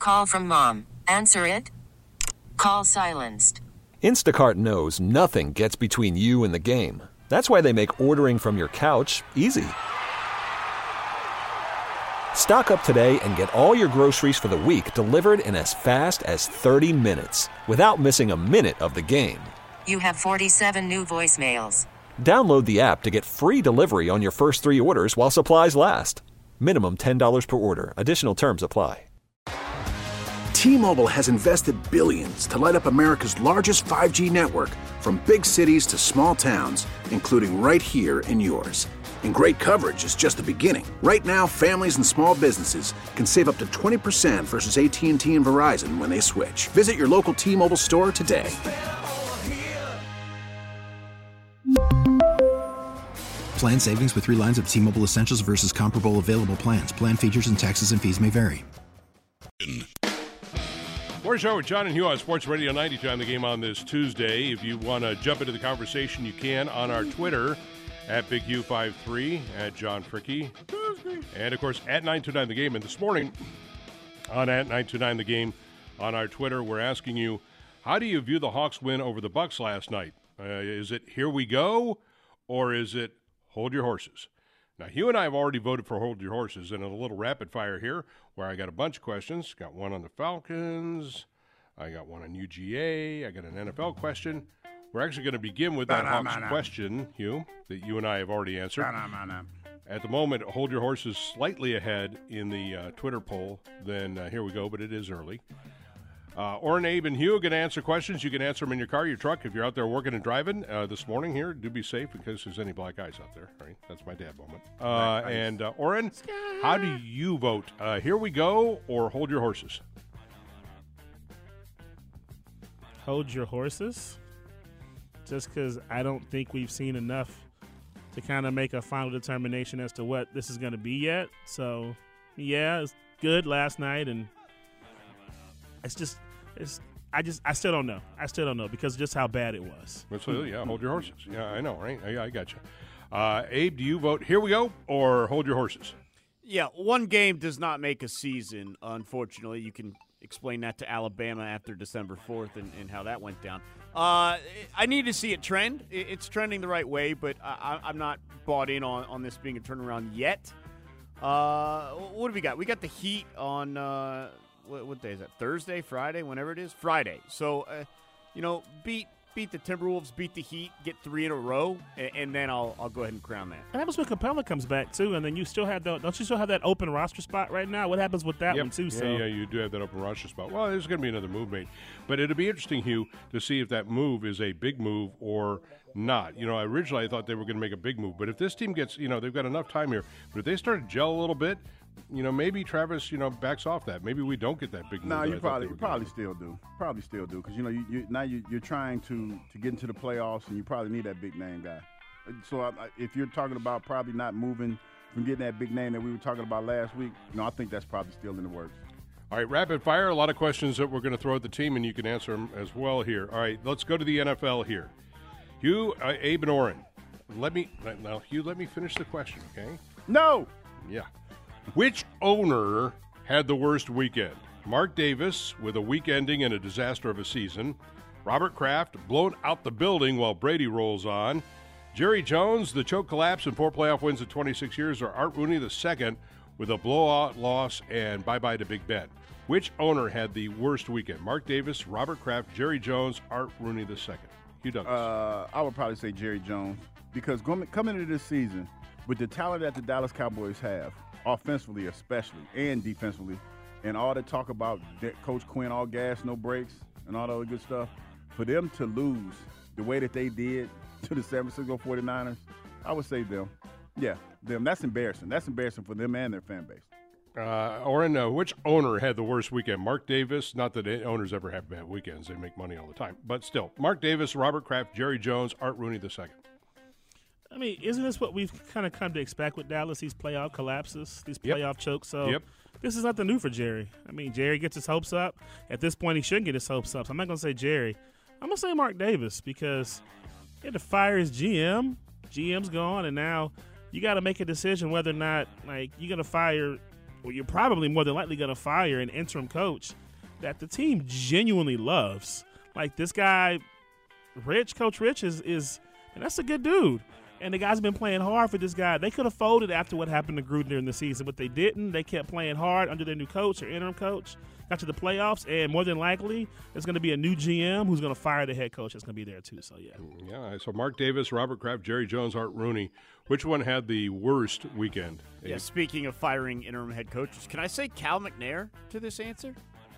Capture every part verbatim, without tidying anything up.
Call from mom. Answer it. Call silenced. Instacart knows nothing gets between you and the game. That's why they make ordering from your couch easy. Stock up today and get all your groceries for the week delivered in as fast as thirty minutes without missing a minute of the game. You have forty-seven new voicemails. Download the app to get free delivery on your first three orders while supplies last. Minimum ten dollars per order. Additional terms apply. T-Mobile has invested billions to light up America's largest five G network, from big cities to small towns, including right here in yours. And great coverage is just the beginning. Right now, families and small businesses can save up to twenty percent versus A T and T and Verizon when they switch. Visit your local T-Mobile store today. Plan savings with three lines of T-Mobile Essentials versus comparable available plans. Plan features and taxes and fees may vary. Morning Show with John and Hugh on Sports Radio ninety-two on the game on this Tuesday. If you want to jump into the conversation, you can on our Twitter at Big Hugh fifty-three, at John Fricky, and of course at nine two nine the game. And this morning on at nine two nine the game on our Twitter, we're asking you, how do you view the Hawks win over the Bucks last night? Uh, is it here we go, or is it hold your horses? Now, Hugh and I have already voted for hold your horses, and in a little rapid fire here, where I got a bunch of questions. Got one on the Falcons. I got one on U G A. I got an N F L question. We're actually going to begin with that Hawks question, Hugh, that you and I have already answered. At the moment, hold your horses slightly ahead in the uh, Twitter poll. Then uh, here we go, but it is early. Uh, Oren, Abe, and Hugh are going to answer questions. You can answer them in your car, your truck. If you're out there working and driving uh, this morning here, do be safe in case there's any black eyes out there. Right? That's my dad moment. Uh, and uh, Oren, how do you vote? Uh, here we go, or hold your horses? Hold your horses? Just because I don't think we've seen enough to kind of make a final determination as to what this is going to be yet. So, yeah, it's good last night, and it's just... It's, I just, I still don't know. I still don't know because of just how bad it was. Absolutely, yeah. Hold your horses. Yeah, I know, right? I, I got you. Uh, Abe, do you vote here we go or hold your horses? Yeah, one game does not make a season, unfortunately. You can explain that to Alabama after December fourth and, and how that went down. Uh, I need to see it trend. It's trending the right way, but I, I'm not bought in on, on this being a turnaround yet. Uh, what do we got? We got the Heat on uh, – What, what day is that? Thursday, Friday, whenever it is? Friday. So, uh, you know, beat beat the Timberwolves, beat the Heat, get three in a row, and, and then I'll I'll go ahead and crown that. And that was when Capella comes back too, and then you still have the don't you still have that open roster spot right now? What happens with that yep. one too? Yeah, so yeah, you do have that open roster spot. Well, there's going to be another move made, but it'll be interesting, Hugh, to see if that move is a big move or not. You know, originally I thought they were going to make a big move, but if this team gets, you know, they've got enough time here, but if they start to gel a little bit. You know, maybe Travis, you know, backs off that. Maybe we don't get that big move. No, nah, you probably you probably still do. Probably still do because you know you, you now you, you're trying to to get into the playoffs and you probably need that big name guy. So I, I, if you're talking about probably not moving from getting that big name that we were talking about last week, you know, I think that's probably still in the works. All right, rapid fire. A lot of questions that we're going to throw at the team, and you can answer them as well here. All right, let's go to the N F L here. Hugh, uh, Abe, and Oren. Let me now, Hugh. Let me finish the question, okay? No. Yeah. Which owner had the worst weekend? Mark Davis, with a week ending and a disaster of a season. Robert Kraft, blown out the building while Brady rolls on. Jerry Jones, the choke collapse and four playoff wins in twenty-six years. Or Art Rooney the second, with a blowout loss and bye-bye to Big Ben. Which owner had the worst weekend? Mark Davis, Robert Kraft, Jerry Jones, Art Rooney the second. Hugh Douglas. Uh, I would probably say Jerry Jones because going, coming into this season, with the talent that the Dallas Cowboys have, offensively especially, and defensively, and all the talk about Coach Quinn, all gas, no breaks, and all that other good stuff, for them to lose the way that they did to the San Francisco forty-niners, I would say them. Yeah, them. That's embarrassing. That's embarrassing for them and their fan base. Uh, Oren, uh, which owner had the worst weekend? Mark Davis. Not that owners ever have bad weekends. They make money all the time. But still, Mark Davis, Robert Kraft, Jerry Jones, Art Rooney the second. I mean, isn't this what we've kind of come to expect with Dallas, these playoff collapses, these Yep. playoff chokes? So Yep. this is nothing new for Jerry. I mean, Jerry gets his hopes up. At this point, he shouldn't get his hopes up. So I'm not going to say Jerry. I'm going to say Mark Davis because he had to fire his G M. G M's gone, and now you got to make a decision whether or not, like, you're going to fire well, you're probably more than likely going to fire an interim coach that the team genuinely loves. Like this guy, Rich, Coach Rich, is, is and that's a good dude. And the guys have been playing hard for this guy. They could have folded after what happened to Gruden during the season, but they didn't. They kept playing hard under their new coach or interim coach. Got to the playoffs, and more than likely, there's going to be a new G M who's going to fire the head coach that's going to be there too. So, yeah. Yeah, so Mark Davis, Robert Kraft, Jerry Jones, Art Rooney. Which one had the worst weekend? Yeah, speaking of firing interim head coaches, can I say Cal McNair to this answer?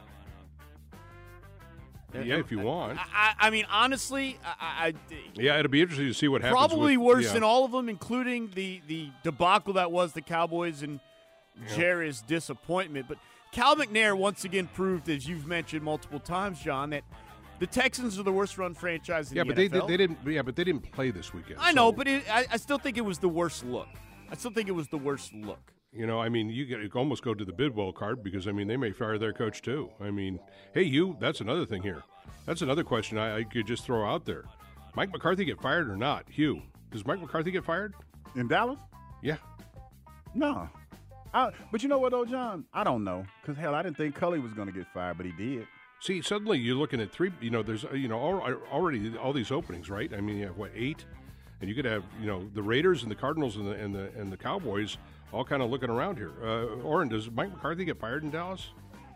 Yeah, if you want. I, I mean, honestly, I, I yeah, it'll be interesting to see what happens. Probably with, worse yeah. than all of them, including the the debacle that was the Cowboys and yeah. Jerry's disappointment. But Cal McNair once again proved, as you've mentioned multiple times, John, that the Texans are the worst-run franchise in yeah, the but N F L. They, they didn't. Yeah, but they didn't play this weekend. I know, so. but it, I, I still think it was the worst look. I still think it was the worst look. You know, I mean, you could almost go to the Bidwell card because, I mean, they may fire their coach too. I mean, hey, you, that's another thing here. That's another question I, I could just throw out there. Mike McCarthy get fired or not? Hugh, does Mike McCarthy get fired? In Dallas? Yeah. No. I, but you know what, though, John? I don't know. Because, hell, I didn't think Cully was going to get fired, but he did. See, suddenly you're looking at three, you know, there's, you know, already all these openings, right? I mean, you have, what, eight? And you could have, you know, the Raiders and the Cardinals and the and the, and the Cowboys all kind of looking around here. Uh, Oren, does Mike McCarthy get fired in Dallas?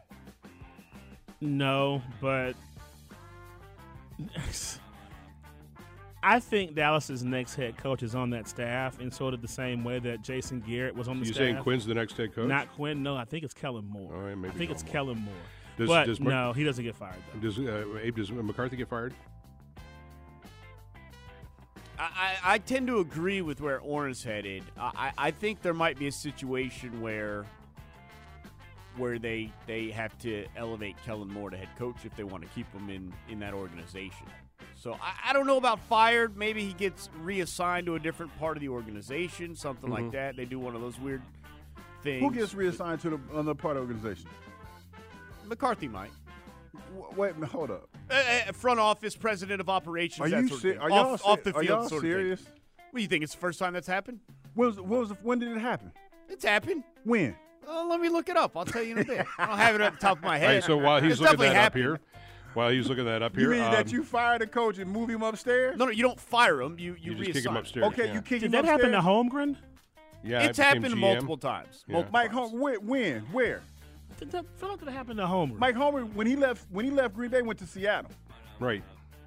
No, but I think Dallas's next head coach is on that staff in sort of the same way that Jason Garrett was on the you staff. You saying Quinn's the next head coach? Not Quinn. No, I think it's Kellen Moore. All right, maybe I think it's Moore. Kellen Moore. Does, but does no, he doesn't get fired, though. Does, uh, Abe, does McCarthy get fired? I, I tend to agree with where Oren's headed. I, I think there might be a situation where where they they have to elevate Kellen Moore to head coach if they want to keep him in, in that organization. So I, I don't know about fired. Maybe he gets reassigned to a different part of the organization, something mm-hmm. like that. They do one of those weird things. Who gets reassigned to the other part of the organization? McCarthy might. Wait, hold up. Uh, front office, president of operations. Are that you sort ser- of are off, y'all off the ser- field are y'all sort serious? of thing. What do you think? It's the first time that's happened? When was, when, was the, when did it happen? It's happened. When? Uh, let me look it up. I'll tell you in a bit. I don't have it at the top of my head. All right, so while he's it's looking that happened. up here, while he's looking that up you here, mean um, that you fired a coach and move him upstairs? No, no, you don't fire him. You you, you just reassign kick him upstairs. Okay, yeah. you kick Did him that upstairs? happen to Holmgren? Yeah, it's it became happened G M. multiple times. Yeah. Multiple Mike times. Hom- when, when? Where? I feel like that happened to Holmgren. Mike Homer, when he left, when he left Green Bay, went to Seattle. Right.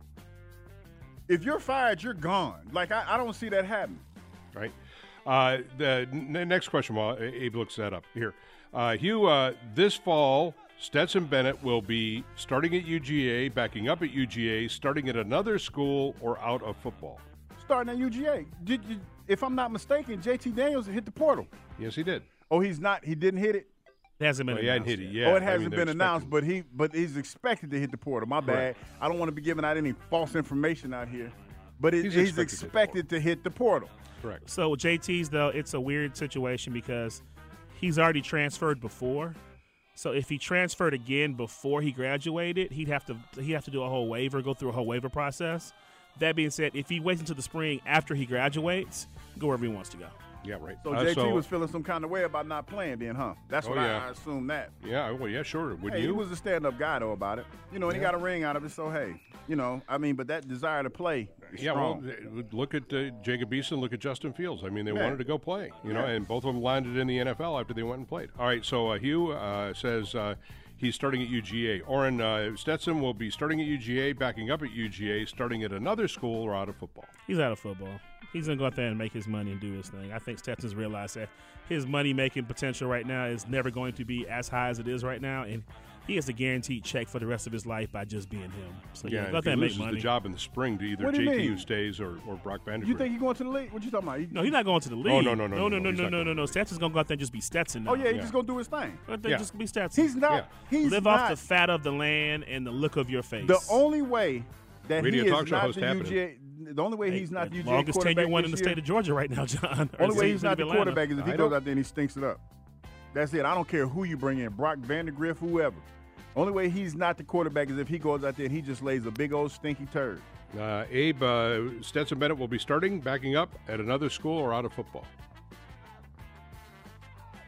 If you're fired, you're gone. Like I, I don't see that happening. Right. Uh, the n- next question, while Abe looks that up here, uh, Hugh. Uh, this fall, Stetson Bennett will be starting at U G A, backing up at U G A, starting at another school, or out of football. Starting at U G A. Did you, if I'm not mistaken, J T Daniels hit the portal. Yes, he did. Oh, he's not. He didn't hit it. It hasn't been Well, he announced hadn't hit it yet. yet. oh, it I hasn't mean, been they're announced, expecting- but he but he's expected to hit the portal. My bad. Correct. I don't want to be giving out any false information out here, but it, He's he's, expected to expected to hit the portal. Correct. So with J T's, though, it's a weird situation because he's already transferred before. So if he transferred again before he graduated, he'd have to he'd have to do a whole waiver, go through a whole waiver process. That being said, if he waits until the spring after he graduates, go wherever he wants to go. Yeah, right. So Uh, J T so- was feeling some kind of way about not playing then, huh? That's Oh, what yeah. I, I assume that. Yeah, well, yeah, sure. Would Hey, you? he was a stand-up guy, though, about it. You know, and he Yeah. got a ring out of it, so, hey, you know, I mean, but that desire to play is Yeah, well, strong. uh, look at uh, Jacob Eason, look at Justin Fields. I mean, they Yeah. wanted to go play, you know, Yeah. and both of them landed in the N F L after they went and played. All right, so uh, Hugh uh, says uh, he's starting at U G A. Oren uh, Stetson will be starting at U G A, backing up at U G A, starting at another school or out of football. He's out of football. He's going to go out there and make his money and do his thing. I think Stetson's realized that his money-making potential right now is never going to be as high as it is right now, and he has a guaranteed check for the rest of his life by just being him. So, yeah, Yeah, go out if there he and make loses money. the job in the spring to either What do you J T U mean? stays or, or Brock Vandagriff. You think he's going to the league? What you talking about? He- No, he's not going to the league. Oh, no, no, no, no, no, no, no, he's no, not no, going no, to no. the Stetson's going to go out there and just be Stetson now. Oh, yeah, he's Yeah. just going to do his thing. Go out there Yeah. and just be Stetson. He's not. Yeah. He's Live not. off the fat of the land and the look of your face. The only way that Radio he talk is show not host the happening. U G A, the only way Hey, he's not the the U G A longest quarterback tenure one in the this state year, of Georgia right now, John. or only way City he's not of the Atlanta. quarterback is if he I goes don't- out there and he stinks it up. That's it. I don't care who you bring in, Brock Vandagriff, whoever. Only way he's not the quarterback is if he goes out there and he just lays a big old stinky turd. Uh, Abe, uh, Stetson Bennett will be starting, backing up at another school or out of football.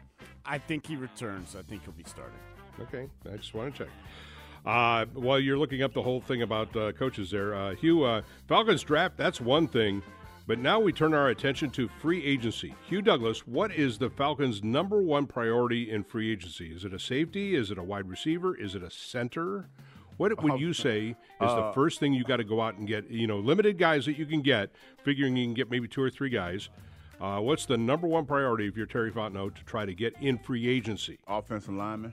I think he returns. I think he'll be starting. Okay, I just want to check. Uh, while you're looking up the whole thing about uh, coaches there, uh, Hugh, uh, Falcons draft, that's one thing. But now we turn our attention to free agency. Hugh Douglas, what is the Falcons' number one priority in free agency? Is it a safety? Is it a wide receiver? Is it a center? What would you say is uh, the first thing you got to go out and get? You know, limited guys that you can get, figuring you can get maybe two or three guys. Uh, what's the number one priority if you're Terry Fontenot to try to get in free agency? Offensive lineman.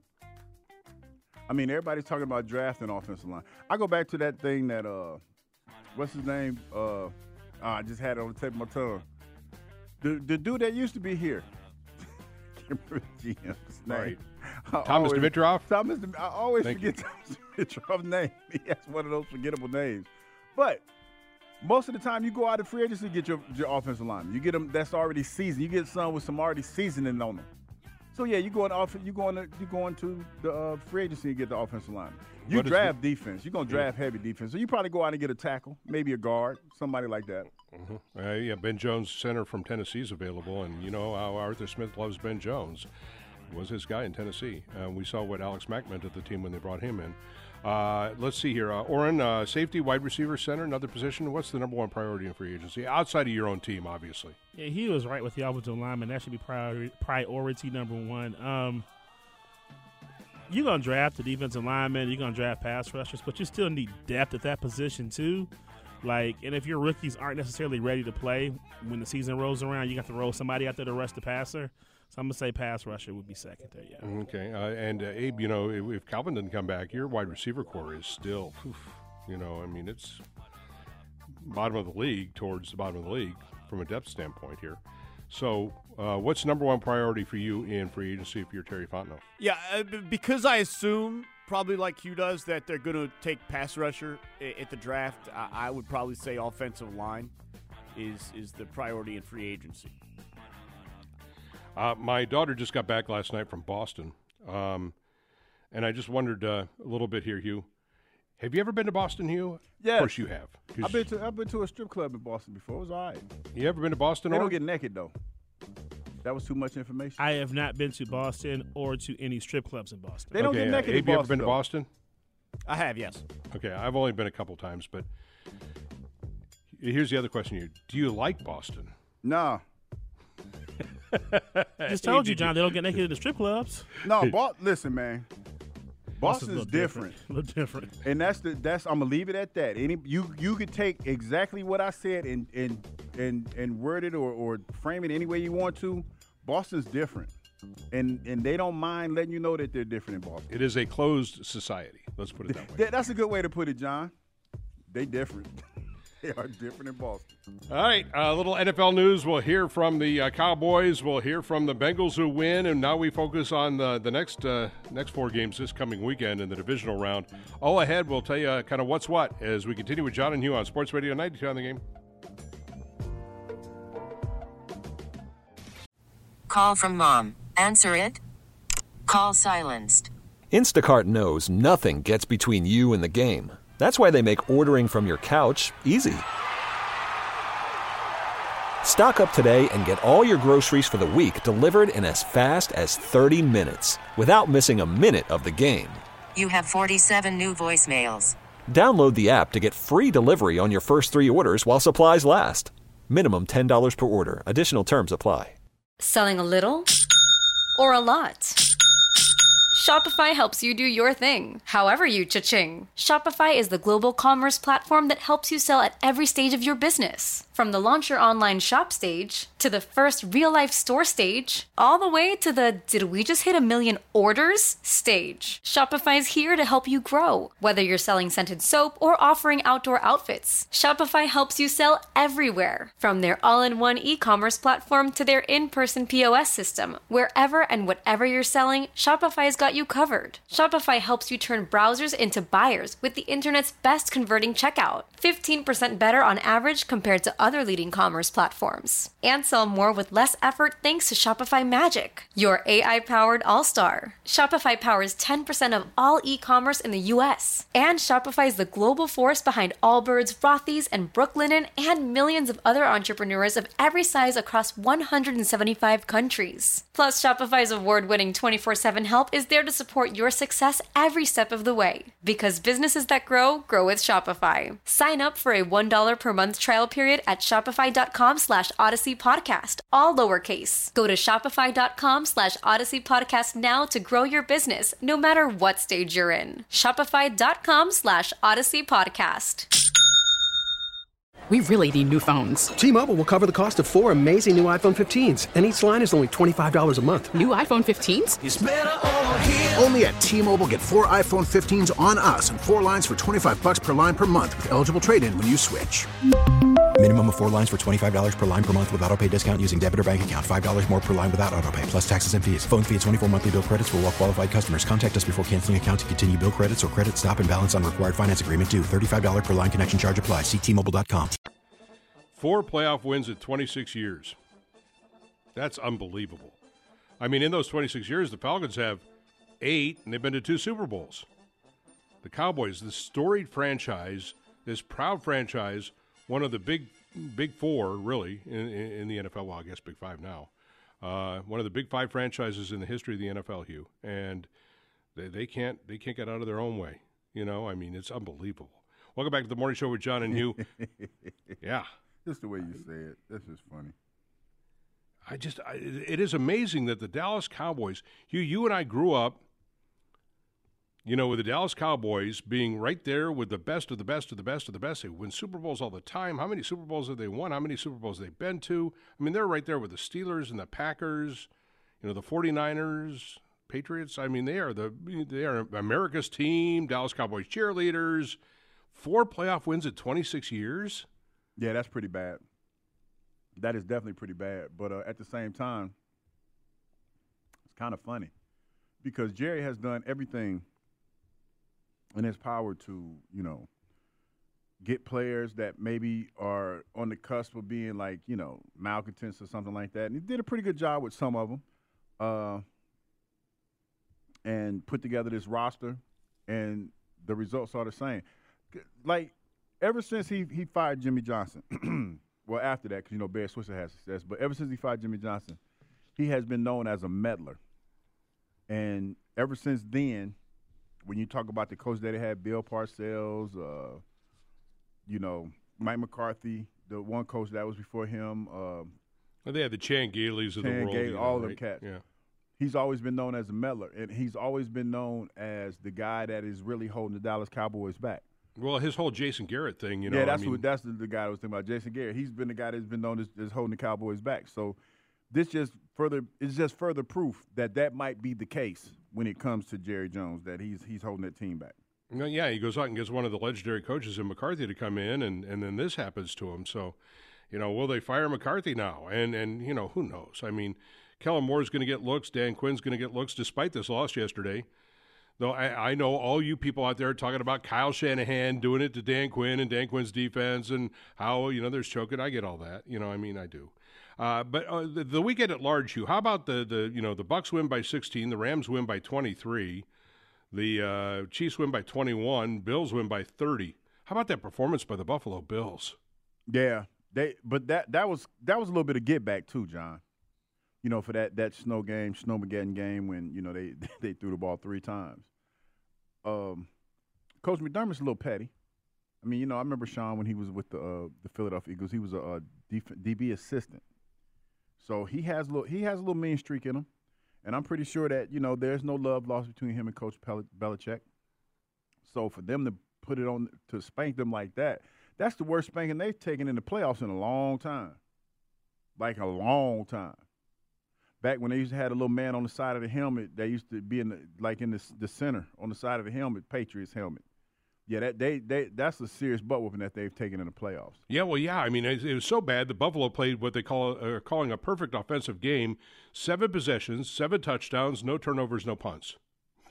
I mean, everybody's talking about drafting offensive line. I go back to that thing that, uh, what's his name? Uh, oh, I just had it on the tip of my tongue. The, the dude that used to be here. Can't remember the G M's name. Right. I Thomas always, Dimitroff? Thomas, I always Thank forget Thomas Dimitroff's name. He has one of those forgettable names. But most of the time, you go out of free agency, get your, your offensive lineman. You get them that's already seasoned. You get some with some already seasoning on them. So yeah, you going off. You going to you going to the uh, free agency and get the offensive line. You What is draft defense. You're gonna draft Yeah. heavy defense. So you probably go out and get a tackle, maybe a guard, somebody like that. Mm-hmm. Uh, yeah, Ben Jones, center from Tennessee, is available, and you know how Arthur Smith loves Ben Jones. Was his guy in Tennessee. Uh, we saw what Alex Mack meant at the team when they brought him in. Uh, let's see here, uh, Oren, uh, safety, wide receiver, center, another position. What's the number one priority in free agency outside of your own team, obviously? Yeah, he was right with the offensive lineman. That should be priority, priority number one. Um, you're going to draft the defensive lineman. You're going to draft pass rushers, but you still need depth at that position too. Like, and if your rookies aren't necessarily ready to play when the season rolls around, you got to roll somebody out there to rush the passer. So I'm going to say pass rusher would be second there, yeah. Okay. Uh, and, uh, Abe, you know, if, if Calvin doesn't come back, your wide receiver core is still, oof, you know, I mean, it's bottom of the league towards the bottom of the league from a depth standpoint here. So uh, what's number one priority for you in free agency if you're Terry Fontenot? Yeah, uh, b- because I assume, probably like Hugh does, that they're going to take pass rusher I- at the draft, I-, I would probably say offensive line is is the priority in free agency. Uh, my daughter just got back last night from Boston, um, and I just wondered uh, a little bit here, Hugh. Have you ever been to Boston, Hugh? Yes. Of course you have. 'Cause I've been to I've been to a strip club in Boston before. It was all right. You ever been to Boston? They Or? don't get naked though. That was too much information. I have not been to Boston or to any strip clubs in Boston. They don't okay, get naked uh, in Abe, you ever Boston, been to though. Boston? I have, yes. Okay, I've only been a couple times, but here's the other question here. Do you like Boston? No. Just told you, John, they don't get naked in the strip clubs. No, Bo- listen, man. Boston's Boston's a little different. A little different. And that's the that's I'm gonna leave it at that. Any you you could take exactly what I said and and and and word it or, or frame it any way you want to. Boston's different. And and they don't mind letting you know that they're different in Boston. It is a closed society. Let's put it that way. That- that's a good way to put it, John. They different. They are different in Boston. All right, a little N F L news. We'll hear from the uh, Cowboys. We'll hear from the Bengals who win, and now we focus on the, the next uh, next four games this coming weekend in the divisional round. All ahead, we'll tell you uh, kind of what's what as we continue with John and Hugh on Sports Radio ninety-two on the Game. Call from mom. Answer it. Call silenced. Instacart knows nothing gets between you and the game. That's why they make ordering from your couch easy. Stock up today and get all your groceries for the week delivered in as fast as thirty minutes without missing a minute of the game. You have forty-seven new voicemails. Download the app to get free delivery on your first three orders while supplies last. Minimum ten dollars per order. Additional terms apply. Selling a little or a lot? Shopify helps you do your thing, however you cha-ching. Shopify is the global commerce platform that helps you sell at every stage of your business. From the launch your online shop stage, to the first real-life store stage, all the way to the did we just hit a million orders stage. Shopify's here to help you grow. Whether you're selling scented soap or offering outdoor outfits, Shopify helps you sell everywhere. From their all-in-one e-commerce platform to their in-person P O S system, wherever and whatever you're selling, Shopify's got got you covered. Shopify helps you turn browsers into buyers with the internet's best converting checkout. fifteen percent better on average compared to other leading commerce platforms. And sell more with less effort thanks to Shopify Magic, your A I-powered all-star. Shopify powers ten percent of all e-commerce in the U S. And Shopify is the global force behind Allbirds, Rothy's, and Brooklinen, and millions of other entrepreneurs of every size across one hundred seventy-five countries. Plus, Shopify's award-winning twenty-four seven help is there to support your success every step of the way. Because businesses that grow, grow with Shopify. Sign up for a one dollar per month trial period at shopify.com slash Odyssey Podcast, all lowercase. Go to shopify.com slash Odyssey Podcast now to grow your business, no matter what stage you're in. Shopify.com slash Odyssey Podcast. We really need new phones. T-Mobile will cover the cost of four amazing new iPhone fifteens, and each line is only twenty-five dollars a month. New iPhone fifteens? It's better over here. Only at T-Mobile, get four iPhone fifteens on us and four lines for twenty-five bucks per line per month with eligible trade-in when you switch. Minimum of four lines for twenty-five dollars per line per month with autopay discount using debit or bank account. five dollars more per line without autopay, plus taxes and fees. Phone fee at twenty-four monthly bill credits for well-qualified customers. Contact us before canceling account to continue bill credits or credit stop and balance on required finance agreement due. thirty-five dollars per line connection charge applies. See T Mobile dot com. Four playoff wins in twenty-six years. That's unbelievable. I mean, in those twenty-six years, the Falcons have eight, and they've been to two Super Bowls. The Cowboys, this storied franchise, this proud franchise, one of the big big four, really, in, in the N F L. Well, I guess big five now. Uh, one of the big five franchises in the history of the N F L, Hugh. And they, they can't they can't get out of their own way. You know, I mean, it's unbelievable. Welcome back to the Morning Show with John and Hugh. Yeah. Just the way you say it. This is funny. I just, I, it is amazing that the Dallas Cowboys, Hugh, you and I grew up, you know, with the Dallas Cowboys being right there with the best of the best of the best of the best. They win Super Bowls all the time. How many Super Bowls have they won? How many Super Bowls have they been to? I mean, they're right there with the Steelers and the Packers, you know, the forty-niners, Patriots. I mean, they are the they are America's team, Dallas Cowboys cheerleaders. Four playoff wins in twenty-six years? Yeah, that's pretty bad. That is definitely pretty bad. But uh, at the same time, it's kind of funny because Jerry has done everything in his power to, you know, get players that maybe are on the cusp of being like, you know, malcontents or something like that. And he did a pretty good job with some of them uh, and put together this roster, and the results are the same. Like, ever since he, he fired Jimmy Johnson, well, after that, because, you know, Bear Swisher has success, but ever since he fired Jimmy Johnson, he has been known as a meddler. And ever since then, when you talk about the coach that they had, Bill Parcells, uh, you know, Mike McCarthy, the one coach that was before him. Uh, well, they had the Chan Galeys of Chan the world. Gailey, you know, all right? of them cats. Yeah. He's always been known as a meddler, and he's always been known as the guy that is really holding the Dallas Cowboys back. Well, his whole Jason Garrett thing, you know. Yeah, that's I mean, what that's the, the guy I was thinking about, Jason Garrett. He's been the guy that's been known as, as holding the Cowboys back. So this just further it's just further proof that that might be the case when it comes to Jerry Jones, that he's he's holding that team back. Well, yeah, he goes out and gets one of the legendary coaches in McCarthy to come in, and, and then this happens to him. So, you know, will they fire McCarthy now? And, and you know, who knows? I mean, Kellen Moore's going to get looks. Dan Quinn's going to get looks despite this loss yesterday. Though I, I know all you people out there talking about Kyle Shanahan doing it to Dan Quinn and Dan Quinn's defense and how, you know, there's choking. I get all that. You know, I mean, I do. Uh, but uh, the, the weekend at large, Hugh, how about the, the, you know, the Bucs win by sixteen, the Rams win by twenty-three, the uh, Chiefs win by twenty-one, Bills win by thirty. How about that performance by the Buffalo Bills? Yeah, they. But that that was that was a little bit of get back too, John. You know, for that that snow game, Snowmageddon game when, you know, they they threw the ball three times. Um, Coach McDermott's a little petty. I mean, you know, I remember Sean when he was with the uh, the Philadelphia Eagles. He was a, a D B assistant, so he has a little he has a little mean streak in him, and I'm pretty sure that, you know, there's no love lost between him and Coach Pel- Belichick. So for them to put it on to spank them like that, that's the worst spanking they've taken in the playoffs in a long time, like a long time. Back when they used to have a little man on the side of the helmet, they used to be in the, like in the, the center on the side of the helmet, Patriots helmet. Yeah, that they they that's a serious butt whooping that they've taken in the playoffs. Yeah, well, yeah. I mean, it, it was so bad that Buffalo played what they call are calling a perfect offensive game: seven possessions, seven touchdowns, no turnovers, no punts.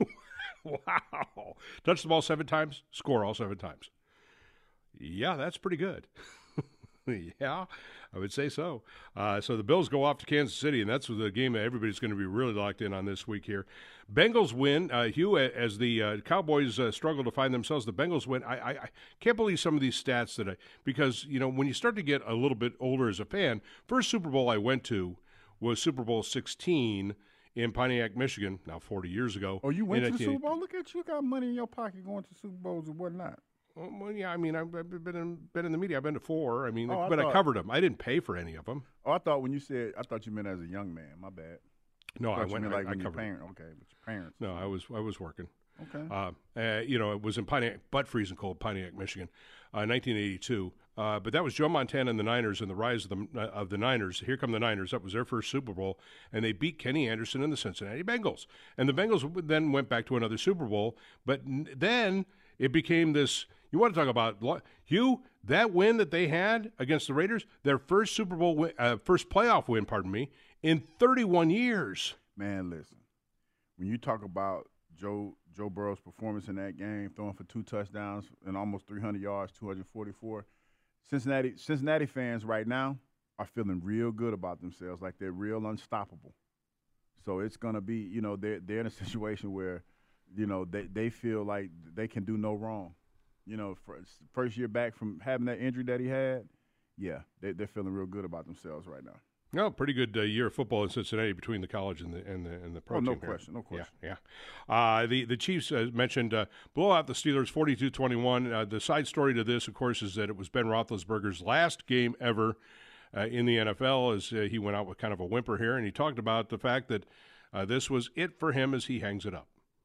Wow. Touch the ball seven times, score all seven times. Yeah, that's pretty good. Yeah, I would say so. Uh, so the Bills go off to Kansas City, and that's the game that everybody's going to be really locked in on this week here. Bengals win. Uh, Hugh, as the uh, Cowboys uh, struggle to find themselves, the Bengals win. I, I, I can't believe some of these stats that I – because, you know, when you start to get a little bit older as a fan, first Super Bowl I went to was Super Bowl sixteen in Pontiac, Michigan, now forty years ago. Oh, you went to the Super Bowl? Look at you, got money in your pocket going to Super Bowls and whatnot. Well, yeah, I mean, I've been in, been in the media. I've been to four. I mean, oh, I but thought, I covered them. I didn't pay for any of them. Oh, I thought when you said, I thought you meant as a young man. My bad. No, I, I went. like I, I when your covered. parent, okay, with your parents. No, I was. I was working. Okay. Uh, uh, you know, it was in Pontiac, butt freezing cold, Pontiac, Michigan, uh, nineteen eighty-two. Uh, but that was Joe Montana and the Niners and the rise of the uh, of the Niners. Here come the Niners. That was their first Super Bowl, and they beat Kenny Anderson and the Cincinnati Bengals. And the Bengals then went back to another Super Bowl. But n- then it became this. You want to talk about Hugh? That win that they had against the Raiders, their first Super Bowl, win, uh, first playoff win, pardon me, in thirty-one years. Man, listen, when you talk about Joe Joe Burrow's performance in that game, throwing for two touchdowns and almost three hundred yards, two hundred forty-four, Cincinnati Cincinnati fans right now are feeling real good about themselves, like they're real unstoppable. So it's gonna be, you know, they're they're in a situation where, you know, they they feel like they can do no wrong. You know, first, first year back from having that injury that he had, yeah, they, they're feeling real good about themselves right now. No, pretty good uh, year of football in Cincinnati between the college and the and the and the pro oh, no team here. question, no question. Yeah, yeah. Uh, the the Chiefs uh, mentioned uh, blow out the Steelers forty-two twenty-one. Uh, the side story to this, of course, is that it was Ben Roethlisberger's last game ever uh, in the N F L. As uh, he went out with kind of a whimper here, and he talked about the fact that uh, this was it for him as he hangs it up.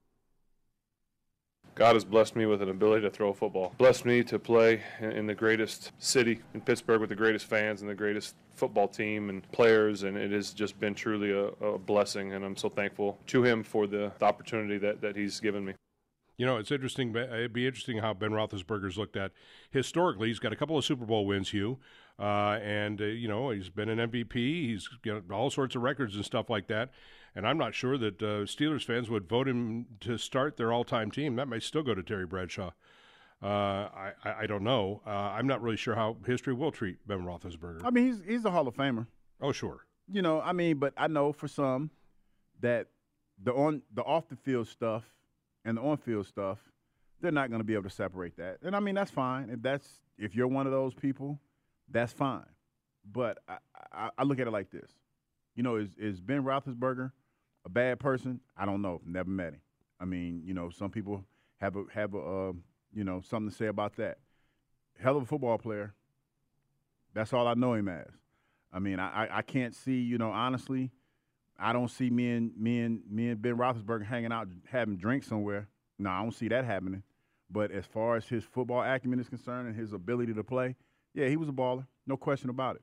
God has blessed me with an ability to throw a football. Blessed me to play in the greatest city in Pittsburgh with the greatest fans and the greatest football team and players, and it has just been truly a, a blessing, and I'm so thankful to him for the, the opportunity that, that he's given me. You know, it's interesting. It'd be interesting how Ben Roethlisberger's looked at historically. He's got a couple of Super Bowl wins, Hugh, uh, and, uh, you know, he's been an M V P. He's got all sorts of records and stuff like that. And I'm not sure that uh, Steelers fans would vote him to start their all-time team. That may still go to Terry Bradshaw. Uh, I, I, I don't know. Uh, I'm not really sure how history will treat Ben Roethlisberger. I mean, he's he's a Hall of Famer. Oh, sure. You know, I mean, but I know for some that the on the off the field stuff and the on field stuff, they're not going to be able to separate that. And I mean, that's fine. If that's if you're one of those people, that's fine. But I, I, I look at it like this. You know, is is Ben Roethlisberger a bad person? I don't know. Never met him. I mean, you know, some people have a have a uh, you know, something to say about that. Hell of a football player. That's all I know him as. I mean, I I can't see, you know, honestly, I don't see me and me and me and Ben Roethlisberger hanging out having drinks somewhere. No, I don't see that happening. But as far as his football acumen is concerned and his ability to play, yeah, he was a baller. No question about it.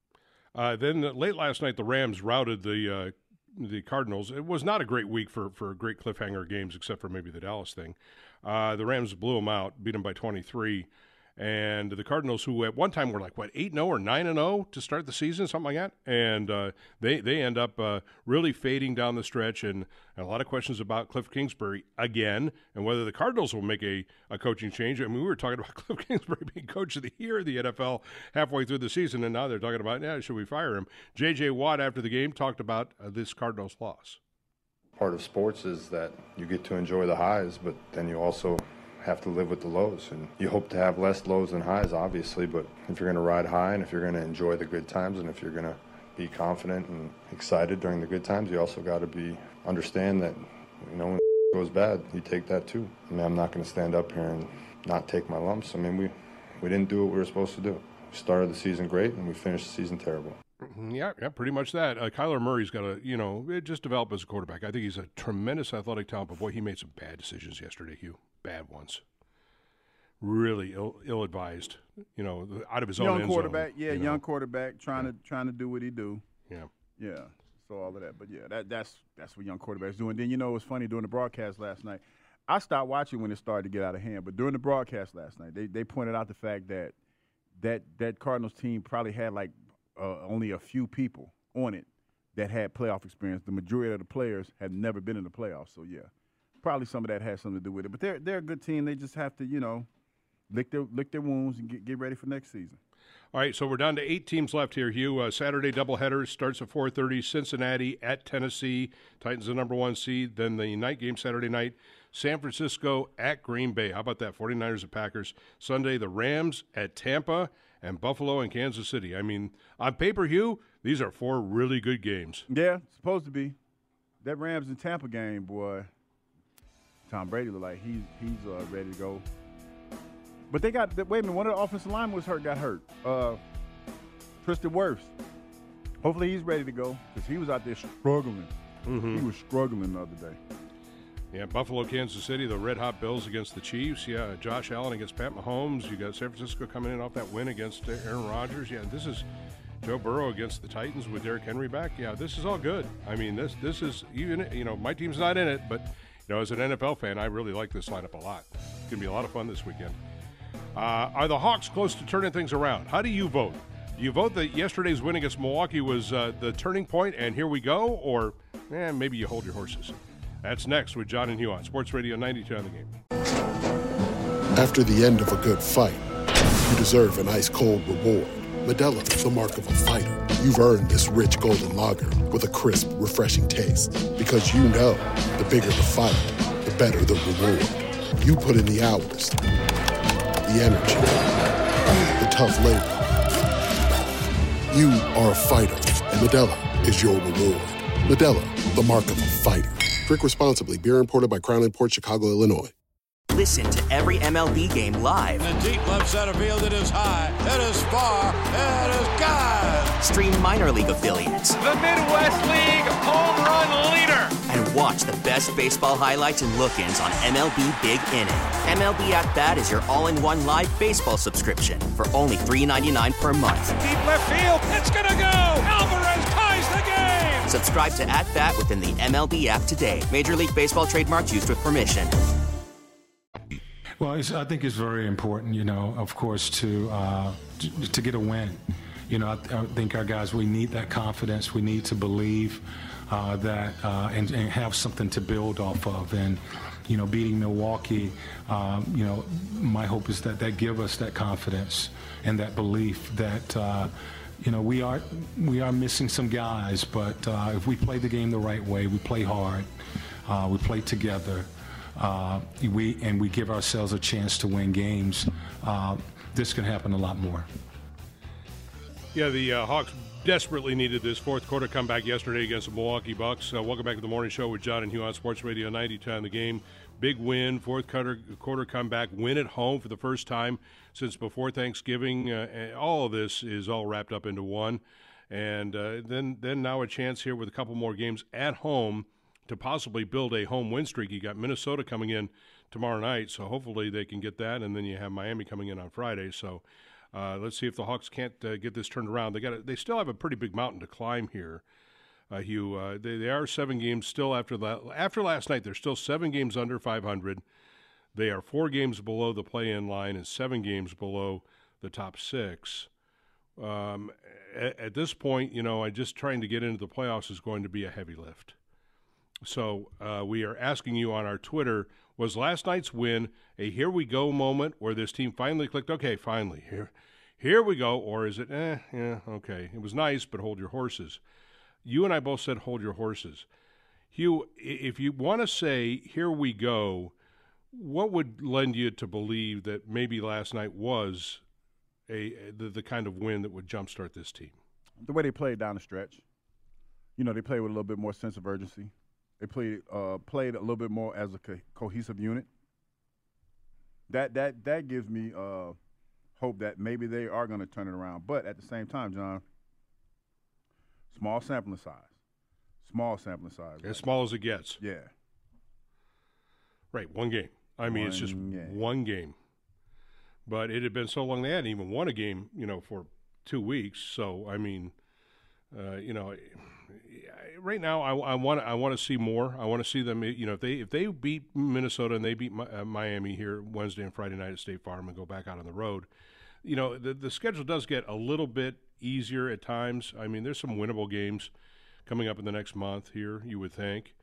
Uh, then uh, late last night, the Rams routed the uh, the Cardinals. It was not a great week for, for great cliffhanger games, except for maybe the Dallas thing. Uh, the Rams blew them out, beat them by twenty-three. And the Cardinals, who at one time were like, what, eight and oh or nine and oh to start the season, something like that? And uh, they, they end up uh, really fading down the stretch, and, and a lot of questions about Cliff Kingsbury again, and whether the Cardinals will make a, a coaching change. I mean, we were talking about Cliff Kingsbury being coach of the year in the N F L halfway through the season, and now they're talking about, yeah, should we fire him? J J. Watt, after the game, talked about uh, this Cardinals loss. Part of sports is that you get to enjoy the highs, but then you also have to live with the lows, and you hope to have less lows than highs, obviously, but if you're going to ride high and if you're going to enjoy the good times and if you're going to be confident and excited during the good times, you also got to be understand that, you know, when it goes bad, you take that too. I mean, I'm not going to stand up here and not take my lumps. I mean, we we didn't do what we were supposed to do. We started the season great and we finished the season terrible. Yeah, yeah, pretty much that. Uh, Kyler Murray's got to, you know, just develop as a quarterback. I think he's a tremendous athletic talent, but boy, he made some bad decisions yesterday, Hugh. Bad ones. Really ill, ill-advised, you know, out of his young own end quarterback, zone, yeah, you know? young quarterback trying yeah. to trying to do what he do. Yeah, yeah. So all of that, but yeah, that that's that's what young quarterbacks do. And then you know, it was funny during the broadcast last night. I stopped watching when it started to get out of hand, but during the broadcast last night, they they pointed out the fact that that that Cardinals team probably had like uh, only a few people on it that had playoff experience. The majority of the players had never been in the playoffs. So yeah, probably some of that has something to do with it. But they're they're a good team. They just have to, you know, lick their lick their wounds and get get ready for next season. All right, so we're down to eight teams left here, Hugh. Uh, Saturday doubleheader starts at four thirty. Cincinnati at Tennessee. Titans the number one seed. Then the night game Saturday night, San Francisco at Green Bay. How about that? forty-niners at Packers. Sunday, the Rams at Tampa and Buffalo and Kansas City. I mean, on paper, Hugh, these are four really good games. Yeah, supposed to be. That Rams and Tampa game, boy, Tom Brady look like he's, he's uh, ready to go. But they got, wait a minute, one of the offensive linemen was hurt, got hurt. Uh, Tristan Wirfs. Hopefully he's ready to go because he was out there struggling. Mm-hmm. He was struggling the other day. Yeah, Buffalo, Kansas City, the Red Hot Bills against the Chiefs. Yeah, Josh Allen against Pat Mahomes. You got San Francisco coming in off that win against Aaron Rodgers. Yeah, this is Joe Burrow against the Titans with Derrick Henry back. Yeah, this is all good. I mean, this this is even, you know, my team's not in it, but, you know, as an N F L fan, I really like this lineup a lot. It's going to be a lot of fun this weekend. Uh, are the Hawks close to turning things around? How do you vote? Do you vote that yesterday's win against Milwaukee was uh, the turning point and here we go? Or eh, maybe you hold your horses? That's next with John and Hugh on Sports Radio ninety-two on the Game. After the end of a good fight, you deserve an ice-cold reward. Modelo is the mark of a fighter. You've earned this rich golden lager with a crisp, refreshing taste. Because you know, the bigger the fight, the better the reward. You put in the hours, the energy, the tough labor. You are a fighter, and Modelo is your reward. Modelo, the mark of a fighter. Drink responsibly. Beer imported by Crown Imports, Chicago, Illinois. Listen to every M L B game live. In the deep left center field, it is high, it is far, it is gone. Stream minor league affiliates. The Midwest League home run leader. And watch the best baseball highlights and look-ins on M L B Big Inning. M L B At Bat is your all-in-one live baseball subscription for only three dollars and ninety-nine cents per month. Deep left field, it's gonna go. Alvarez ties the game. Subscribe to At Bat within the M L B app today. Major League Baseball trademarks used with permission. Well, it's, I think it's very important, you know, of course, to uh, to, to get a win. You know, I, I think our guys, we need that confidence. We need to believe uh, that uh, and, and have something to build off of. And, you know, beating Milwaukee, um, you know, my hope is that that give us that confidence and that belief that, uh, you know, we are we are missing some guys, but uh, if we play the game the right way, we play hard, uh, we play together, uh, we and we give ourselves a chance to win games, uh, this can happen a lot more. Yeah, the uh, Hawks desperately needed this fourth quarter comeback yesterday against the Milwaukee Bucks. Uh, welcome back to the morning show with John and Hugh on Sports Radio ninety-two on the Game. Big win, fourth quarter, quarter comeback, win at home for the first time since before Thanksgiving. Uh, and all of this is all wrapped up into one. And uh, then, then now a chance here with a couple more games at home to possibly build a home win streak. You got Minnesota coming in tomorrow night, so hopefully they can get that. And then you have Miami coming in on Friday. So uh, let's see if the Hawks can't uh, get this turned around. They got they still have a pretty big mountain to climb here. Uh, Hugh, uh, they, they are seven games still after that. After last night, they're still seven games under five hundred. They are four games below the play-in line and seven games below the top six. Um, at, at this point, you know, I just trying to get into the playoffs is going to be a heavy lift. So uh, we are asking you on our Twitter, was last night's win a here we go moment where this team finally clicked, okay, finally, here, here we go, or is it, eh, yeah, okay, it was nice, but hold your horses. You and I both said hold your horses. Hugh, if you want to say, here we go, what would lend you to believe that maybe last night was a the, the kind of win that would jumpstart this team? The way they played down the stretch. You know, they played with a little bit more sense of urgency. They played uh, played a little bit more as a co- cohesive unit. That that that gives me uh, hope that maybe they are going to turn it around. But at the same time, John, small sampling size. Small sampling size. As small as it gets. Yeah. Right, one game. I mean, one it's just game. one game. But it had been so long they hadn't even won a game, you know, for two weeks. So, I mean, uh, you know, right now I, I want I want to see more. I want to see them, you know, if they if they beat Minnesota and they beat uh, Miami here Wednesday and Friday night at State Farm and go back out on the road, you know, the, the schedule does get a little bit easier at times. I mean, there's some winnable games coming up in the next month here, you would think.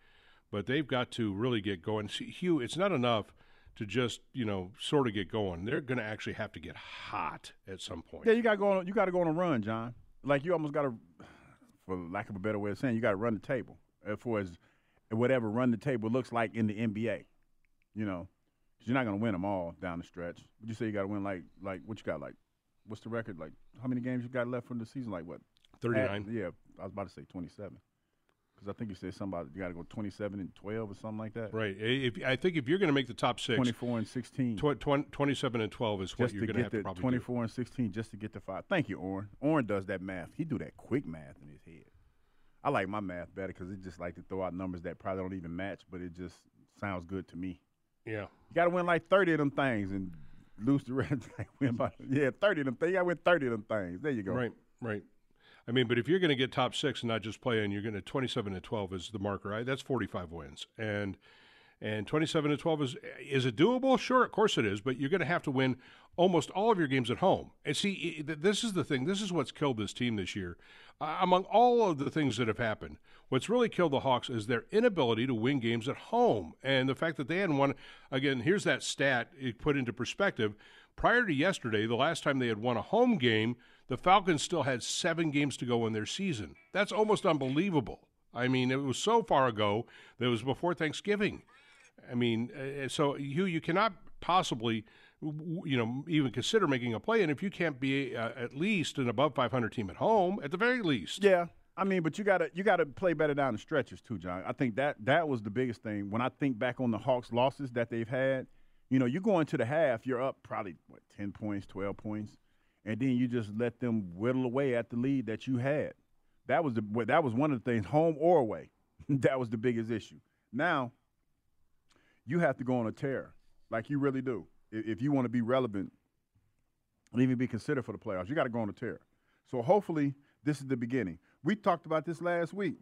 but they've got to really get going. See, Hugh, it's not enough to just, you know, sort of get going. They're going to actually have to get hot at some point. Yeah, you got to go on. You got to go on a run, John. Like you almost got to, for lack of a better way of saying, you got to run the table as far as whatever run the table looks like in the N B A. You know, because you're not going to win them all down the stretch. But you say you got to win like like what you got like. What's the record? Like how many games you got left from the season? Like what? thirty-nine. At, yeah, I was about to say twenty-seven. Because I think you said somebody you got to go twenty-seven and twelve or something like that. Right. If I think if you're going to make the top six, twenty-four and sixteen, tw- tw- twenty-seven and twelve is what just you're going to have to probably twenty-four do. and sixteen just to get to five. Thank you, Orrin. Orrin does that math. He do that quick math in his head. I like my math better because it just like to throw out numbers that probably don't even match, but it just sounds good to me. Yeah. You got to win like thirty of them things and lose the rest. win by, yeah, thirty of them things. You got to win thirty of them things. There you go. Right. Right. I mean, but if you're going to get top six and not just play, and you're going to twenty-seven and twelve is the marker, right? That's forty-five wins, and and twenty-seven and twelve is is it doable? Sure, of course it is, but you're going to have to win almost all of your games at home. And see, this is the thing. This is what's killed this team this year. Uh, among all of the things that have happened, what's really killed the Hawks is their inability to win games at home, and the fact that they hadn't won. Again, here's that stat put into perspective. Prior to yesterday, the last time they had won a home game, the Falcons still had seven games to go in their season. That's almost unbelievable. I mean, it was so far ago that it was before Thanksgiving. I mean, uh, so you you cannot possibly, you know, even consider making a play, and if you can't be uh, at least an above five hundred team at home, at the very least. Yeah, I mean, but you gotta you gotta play better down the stretches too, John. I think that that was the biggest thing. When I think back on the Hawks' losses that they've had, you know, you go into the half, you're up probably what ten points, twelve points. And then you just let them whittle away at the lead that you had. That was the that was one of the things, home or away. That was the biggest issue. Now, you have to go on a tear, like you really do. If you want to be relevant and even be considered for the playoffs, you got to go on a tear. So hopefully this is the beginning. We talked about this last week.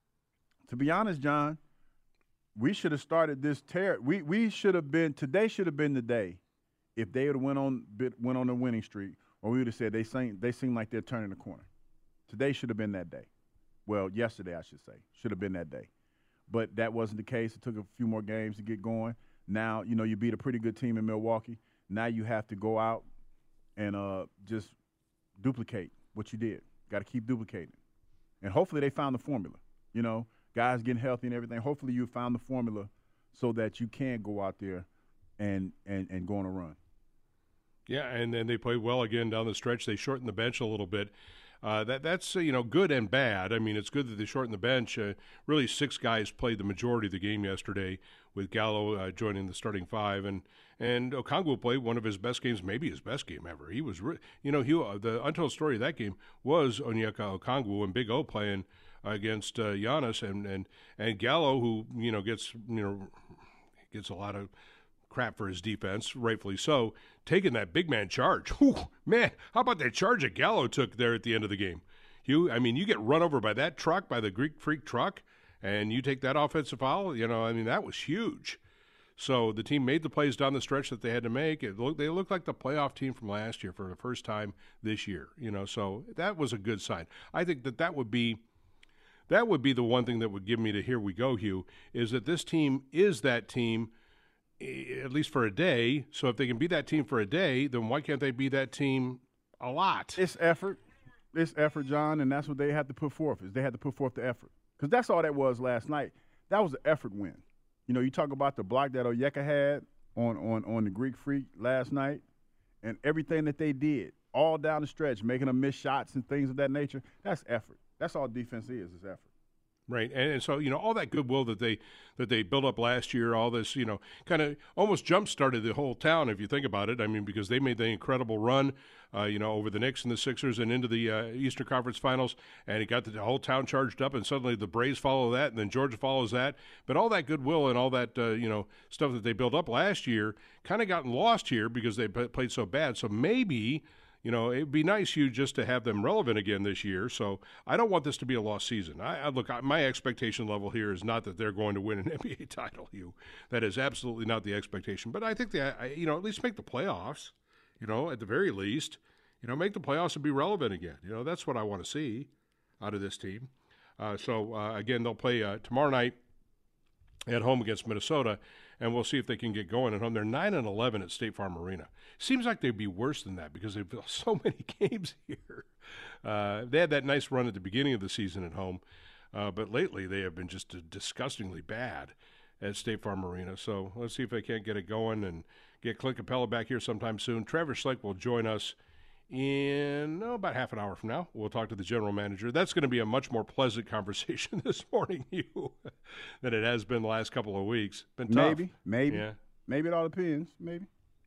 To be honest, John, we should have started this tear. We we should have been today should have been the day if they would have went on went on a winning streak. Or we would have said they seem, they seem like they're turning the corner. Today should have been that day. Well, yesterday, I should say. Should have been that day. But that wasn't the case. It took a few more games to get going. Now, you know, you beat a pretty good team in Milwaukee. Now you have to go out and uh, just duplicate what you did. Got to keep duplicating. And hopefully they found the formula. You know, guys getting healthy and everything. Hopefully you found the formula so that you can go out there and, and, and go on a run. Yeah, and then they played well again down the stretch. They shortened the bench a little bit. Uh, that that's uh, you know good and bad. I mean, it's good that they shortened the bench. Uh, really, six guys played the majority of the game yesterday, with Gallo uh, joining the starting five, and and Okongwu played one of his best games, maybe his best game ever. He was, re- you know, he uh, the untold story of that game was Onyeka Okongwu and Big O playing against uh, Giannis and and and Gallo, who you know gets you know gets a lot of crap for his defense, rightfully so, taking that big man charge. Whew, man, how about that charge that Gallo took there at the end of the game? You, I mean, you get run over by that truck, by the Greek Freak truck, and you take that offensive foul, you know, I mean, that was huge. So the team made the plays down the stretch that they had to make. It looked, they looked like the playoff team from last year for the first time this year, you know, so that was a good sign. I think that that would be that would be the one thing that would give me the here we go, Hugh, is that this team is that team at least for a day. So if they can be that team for a day, then why can't they be that team a lot? It's effort. It's effort, John, and that's what they had to put forth is they had to put forth the effort. Because that's all that was last night. That was an effort win. You know, you talk about the block that Onyeka had on, on, on the Greek Freak last night and everything that they did all down the stretch, making them miss shots and things of that nature, that's effort. That's all defense is, is effort. Right, and, and so, you know, all that goodwill that they that they built up last year, all this, you know, kind of almost jump-started the whole town, if you think about it. I mean, because they made the incredible run, uh, you know, over the Knicks and the Sixers and into the uh, Eastern Conference Finals, and it got the whole town charged up, and suddenly the Braves follow that, and then Georgia follows that. But all that goodwill and all that, uh, you know, stuff that they built up last year kind of gotten lost here because they p- played so bad. So maybe – you know, it'd be nice, you just to have them relevant again this year. So I don't want this to be a lost season. I, I look, I, my expectation level here is not that they're going to win an N B A title. You, that is absolutely not the expectation. But I think they, I, you know, at least make the playoffs. You know, at the very least, you know, make the playoffs and be relevant again. You know, that's what I want to see out of this team. Uh, so uh, again, they'll play uh, tomorrow night at home against Minnesota, and we'll see if they can get going at home. They're nine and eleven at State Farm Arena. Seems like they'd be worse than that because they've got so many games here. Uh, they had that nice run at the beginning of the season at home, uh, but lately they have been just uh, disgustingly bad at State Farm Arena. So let's see if they can't get it going and get Clint Capella back here sometime soon. Trevor Schlenk will join us in oh, about half an hour from now. We'll talk to the general manager. That's going to be a much more pleasant conversation this morning, you, than it has been the last couple of weeks. Been tough. Maybe, maybe, yeah. maybe it all depends. Maybe.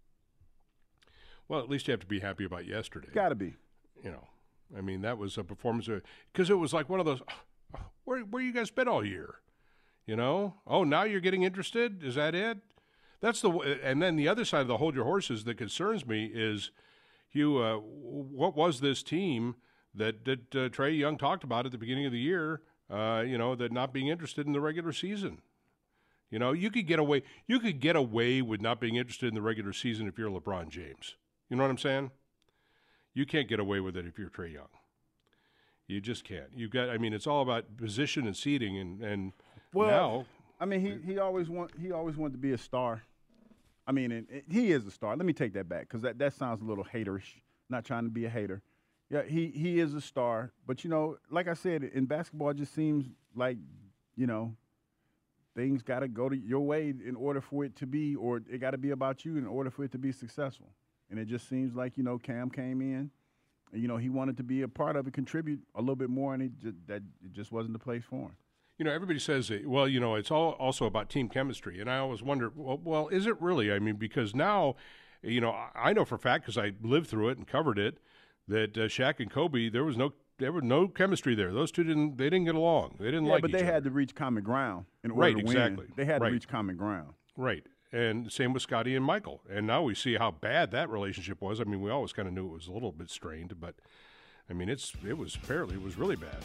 Well, at least you have to be happy about yesterday. Got to be. You know, I mean, that was a performance because it was like one of those. Oh, where where you guys been all year? You know, oh, now you're getting interested. Is that it? That's the and then the other side of the hold your horses that concerns me is. Hugh, uh, what was this team that, that uh, Trae Young talked about at the beginning of the year, uh, you know, that not being interested in the regular season? You know, you could get away you could get away with not being interested in the regular season if you're LeBron James. You know what I'm saying? You can't get away with it if you're Trae Young. You just can't. You've got I mean, it's all about position and seeding and, and well, now I mean, he, he always want he always wanted to be a star. I mean, it, it, he is a star. Let me take that back because that, that sounds a little haterish. Not trying to be a hater. Yeah, he, he is a star. But, you know, like I said, in basketball, it just seems like, you know, things got to go to your way in order for it to be, or it got to be about you in order for it to be successful. And it just seems like, you know, Cam came in, and, you know, he wanted to be a part of it, contribute a little bit more, and it just, that it just wasn't the place for him. You know, everybody says, well, you know, it's all also about team chemistry. And I always wonder, well, well is it really? I mean, because now, you know, I know for a fact because I lived through it and covered it, that uh, Shaq and Kobe, there was no there was no chemistry there. Those two didn't, they didn't get along. They didn't yeah, like but each they other. had to reach common ground in order right, to exactly. win. They had right. to reach common ground. Right. And same with Scotty and Michael. And now we see how bad that relationship was. I mean, we always kind of knew it was a little bit strained, but, I mean, it's it was apparently it was really bad.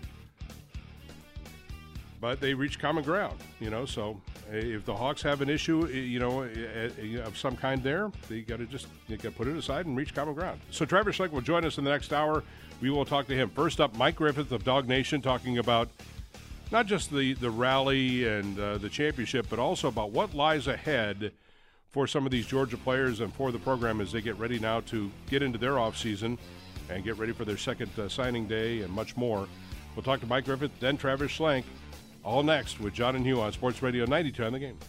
But they reach common ground, you know. So if the Hawks have an issue, you know, of some kind there, they got to just you got to put it aside and reach common ground. So Trevor Schlenk will join us in the next hour. We will talk to him. First up, Mike Griffith of Dog Nation talking about not just the, the rally and uh, the championship, but also about what lies ahead for some of these Georgia players and for the program as they get ready now to get into their offseason and get ready for their second uh, signing day and much more. We'll talk to Mike Griffith, then Travis Schlenk. All next with John and Hugh on Sports Radio ninety-two on the Game.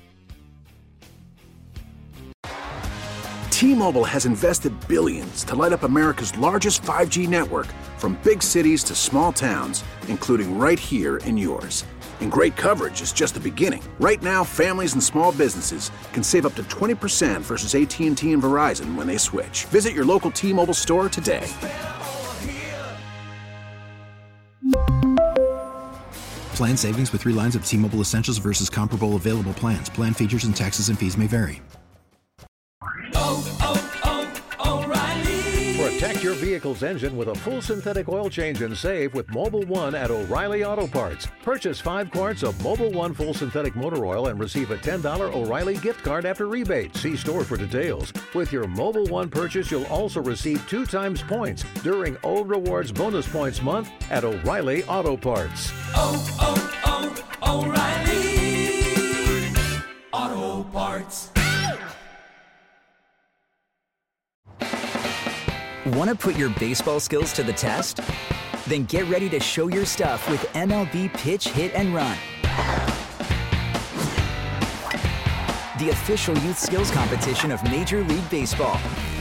T-Mobile has invested billions to light up America's largest five G network, from big cities to small towns, including right here in yours. And great coverage is just the beginning. Right now, families and small businesses can save up to twenty percent versus A T and T and Verizon when they switch. Visit your local T-Mobile store today. Plan savings with three lines of T-Mobile Essentials versus comparable available plans. Plan features and taxes and fees may vary. Oh, oh, oh, O'Reilly. Protect your vehicle's engine with a full synthetic oil change and save with Mobil one at O'Reilly Auto Parts. Purchase five quarts of Mobil one full synthetic motor oil and receive a ten dollars O'Reilly gift card after rebate. See store for details. With your Mobil one purchase, you'll also receive two times points during O Rewards Bonus Points Month at O'Reilly Auto Parts. Oh, oh, oh, O'Reilly Auto Parts. Want to put your baseball skills to the test? Then get ready to show your stuff with M L B Pitch, Hit, and Run. The official youth skills competition of Major League Baseball.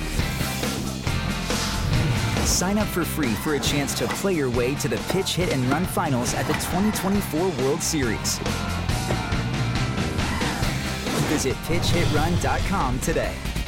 Sign up for free for a chance to play your way to the Pitch, Hit, and Run finals at the twenty twenty-four World Series. Visit pitch hit run dot com today.